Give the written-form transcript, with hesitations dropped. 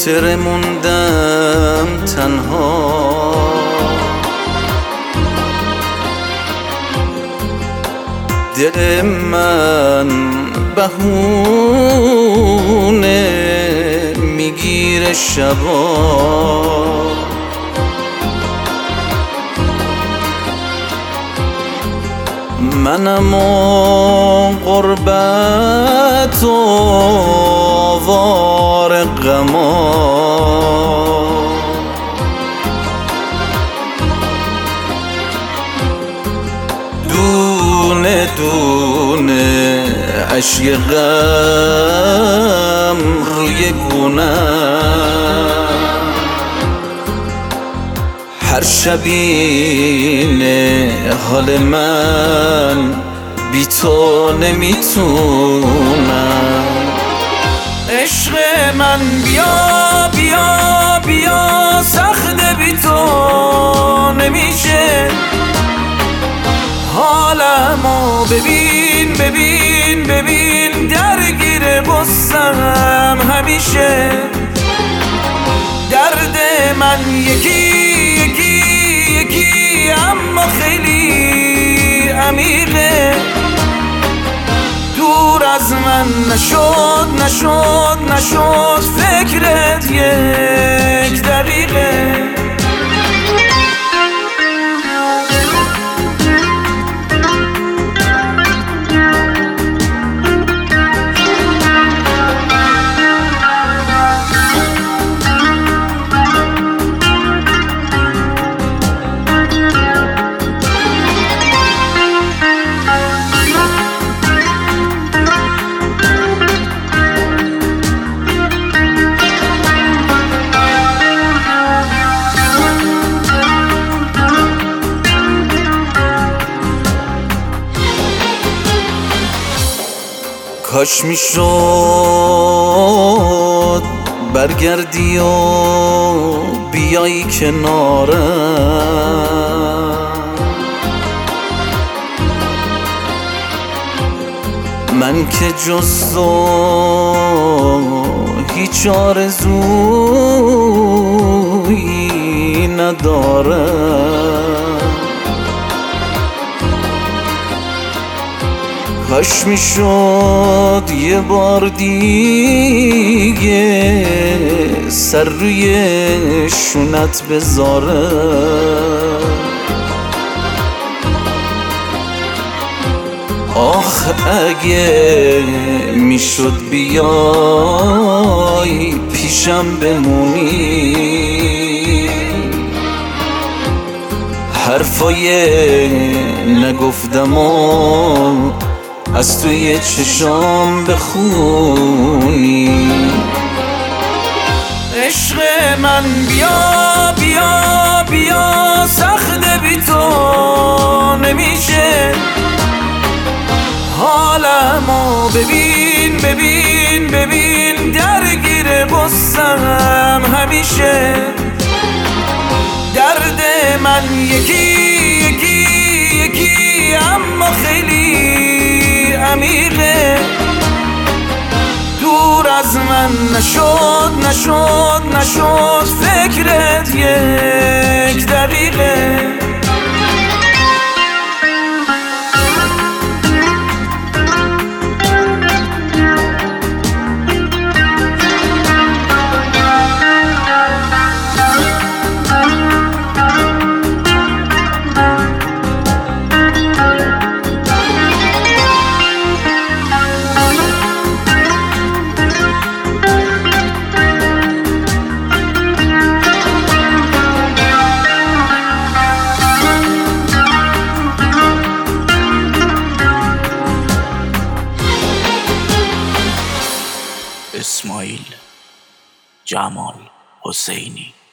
چرا موندم تنها؟ دل من بهونه میگیره شبا، منم و غربت و آوار غما، دونه دونه اشک غم روی گونه‌ام، هر شبینه حال من بی تو نمیتونم. عشق من بیا بیا بیا، سخت بی تو نمیشه، حالمو ببین ببین ببین، درگیر غصه‌ام همیشه. درد من یکی اما خیلی عمیقه، دور از من نشد فکرت یک دقیقه. کاش میشد برگردی و بیایی کنارم، من که جز تو هیچ آرزویی ندارم. کاش میشد یه بار دیگه سر روی شونت بذارم، آخ اگه میشد بیای پیشم بمونی، حرفای نگفتم و از توی چشام بخونی. عشق من بیا بیا بیا، سخت بی تو نمیشه، حالمو ببین ببین ببین، درگیر غصه‌ام همیشه. درد من یکی اما خیلی عمیقه، دور از من نشد فکرت یک دقیقه. اسماعیل جمال حسینی.